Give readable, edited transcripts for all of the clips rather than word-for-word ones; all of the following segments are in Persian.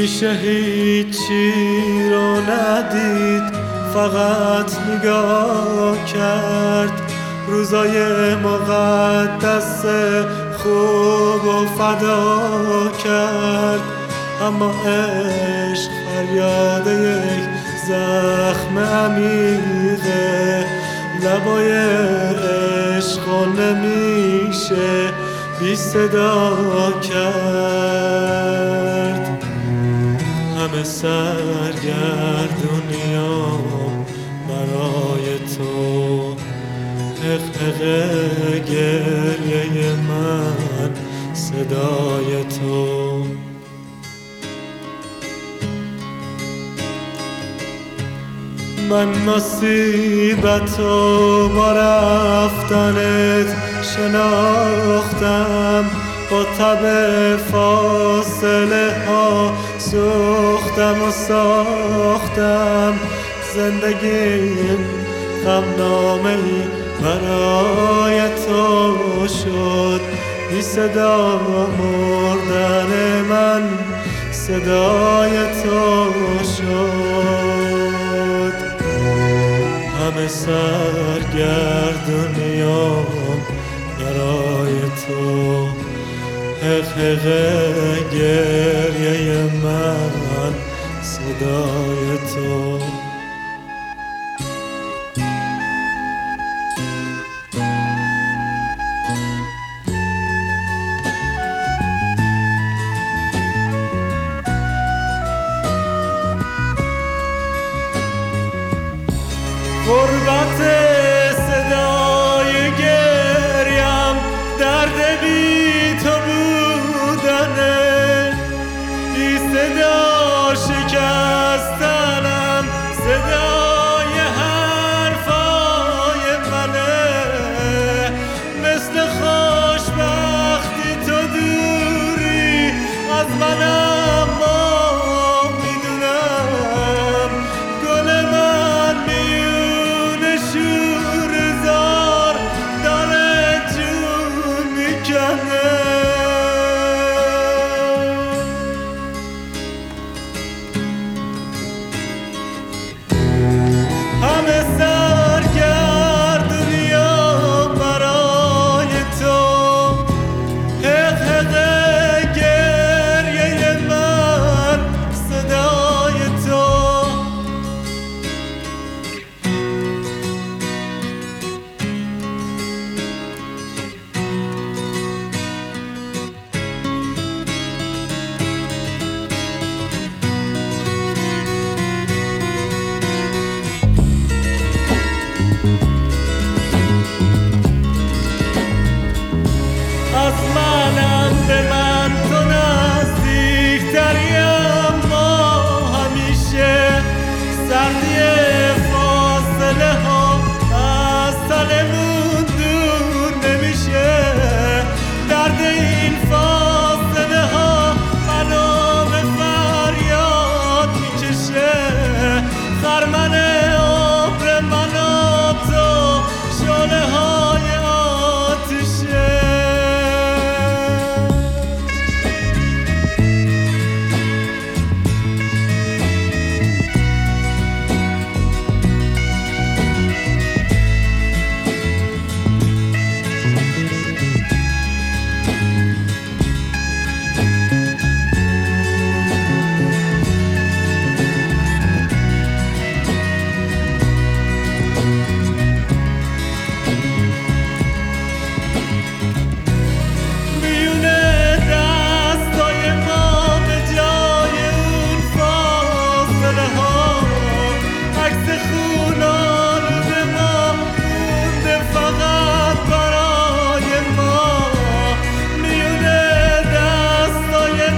میشه هیچی رو ندید، فقط نگاه کرد. روزای مقدس خوب و فدا کرد، اما عشق فریاد یک زخم عمیقه. لبای عشق نمیشه بی صدا کرد. همه سرگردونیام برای تو، حق گریه من صدای تو. من مصیبتو با رفتنت شناختم، با تب فاصله ها سوختم و ساختم. زندگیم غمنامه‌ای برای تو شد، بی صدا مردن من صدای تو شد. همه سرگردونیام برای تو، حق گریه من صدای تو. غربت صدای گریم، درد بی تو بودنه. بی صدا شکستنم صدای حرفای منه. مثل خوشبختی تو دوری از منم، از منم به من تو نزدیکتری، اما همیشه سردی فاصله ها از تنمون دور نمیشه. درد این فاصله ها منو به فریاد میکشه. خرمن عمر من و تو شعله های آتشه.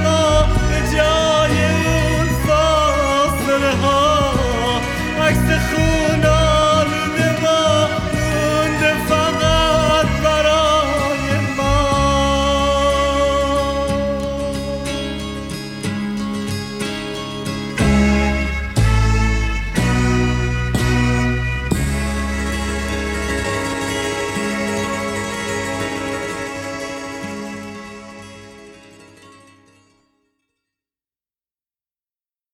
عکس